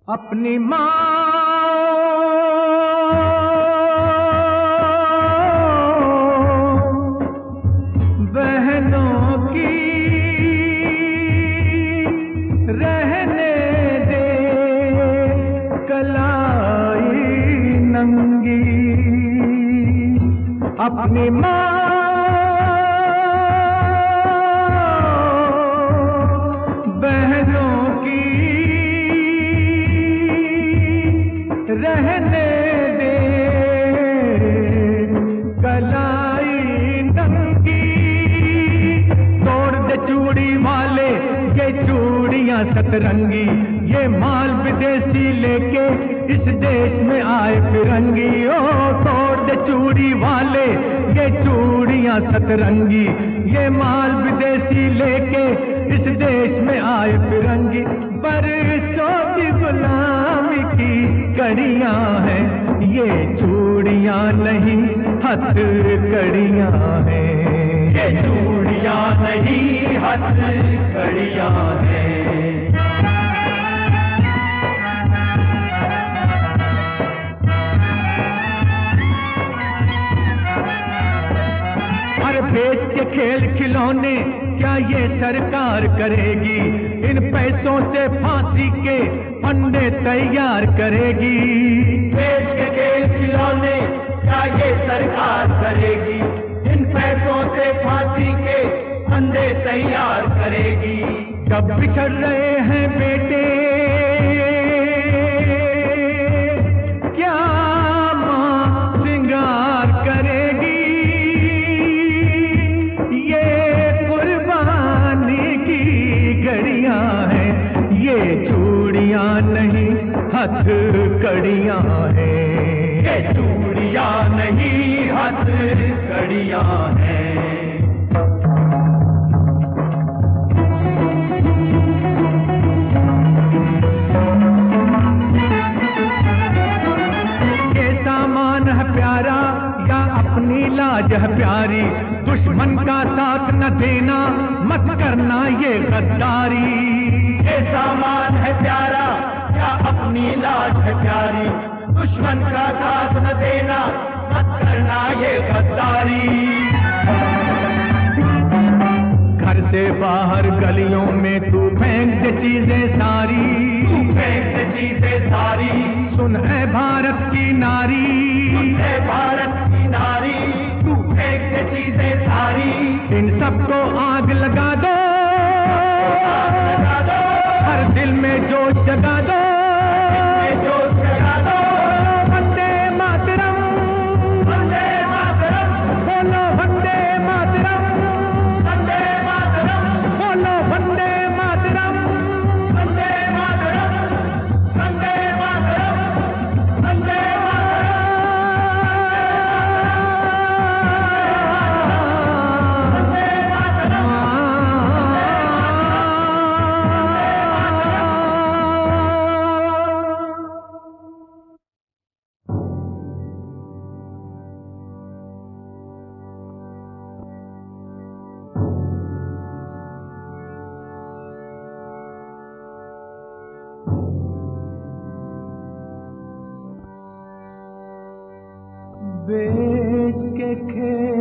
अपनी माँ बहनों की रहने दे कलाई नंगी। अपनी माँ बहनों की रहने दे कलाई नंगी। तोड़ दे चूड़ी वाले ये चूड़ियां सतरंगी, ये माल विदेशी लेके इस देश में आए फिरंगी। ओ तोड़ दे चूड़ी वाले ये चूड़ियां सतरंगी, ये माल विदेशी लेके इस देश में आए फिरंगी। बरसों की गुलामी की कड़ियां हैं ये चूड़ियां नहीं हथकड़ियां हैं। ये चूड़ियां नहीं हथकड़ियां हैं। हर बेच के खेल खिलौने क्या ये सरकार करेगी? इन पैसों से फांसी के फंडे तैयार करेगी। बेच के खेल खिलौने क्या ये सरकार करेगी? इन पैसों से फांसी के फंडे तैयार करेगी। जब बिछड़ रहे हैं बेटे क्या मां श्रृंगार करेगी? ये कुर्बानी की घड़ियां हैं, ये चूड़ियां नहीं हथकड़ियां हैं। ये चूड़ियां नहीं हथकड़ियां हैं। ये सामान है प्यारा या अपनी लाज है प्यारी? दुश्मन का साथ न देना, मत करना ये गद्दारी। ये सामान है प्यारा या अपनी लाज है प्यारी? दुश्मन का साथ न देना, मत करना ये गद्दारी। घर से बाहर गलियों में तू फेंक दे चीजें सारी, तू फेंक दे चीजें सारी। सुन है भारत की नारी, सुन है भारत की नारी, तू फेंक दे चीजें सारी। इन सबको आग लगा दो, हर दिल में जोश जगा दो, जोश जगा दो। वंदे मातरम, वंदे मातरम, बोलो वंदे मातरम, वंदे मातरम, बोलो वंदे मातरम, वंदे मातरम, वंदे मातरम, वंदे बेच के खेल